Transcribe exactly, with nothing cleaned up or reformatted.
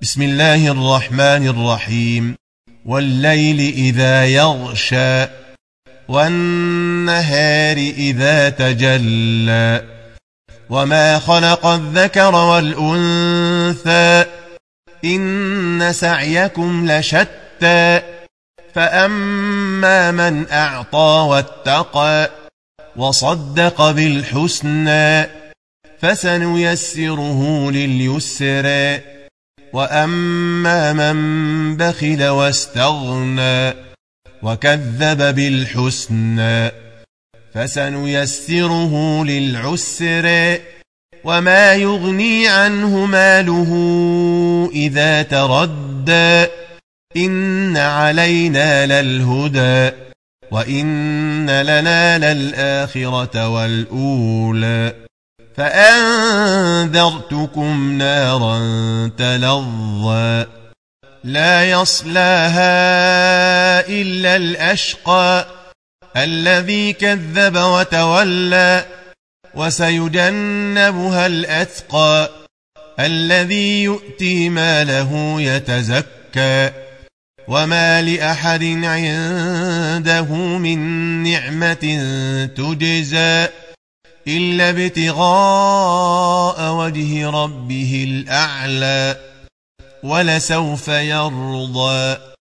بسم الله الرحمن الرحيم. والليل إذا يغشى والنهار إذا تجلى وما خلق الذكر والأنثى إن سعيكم لشتى فأما من أعطى واتقى وصدق بالحسنى فسنيسره لليسرى وأما من بخل واستغنى وكذب بالحسنى فسنيسره للعسرى وما يغني عنه ماله إذا تردى إن علينا للهدى وإن لنا للآخرة والأولى فأنذرتكم نارا تلظى لا يصلاها إلا الأشقى الذي كذب وتولى وسيجنبها الأتقى الذي يؤتي ماله يتزكى وما لأحد عنده من نعمة تجزى إلا ابتغاء وجه ربه الأعلى ولسوف يرضى.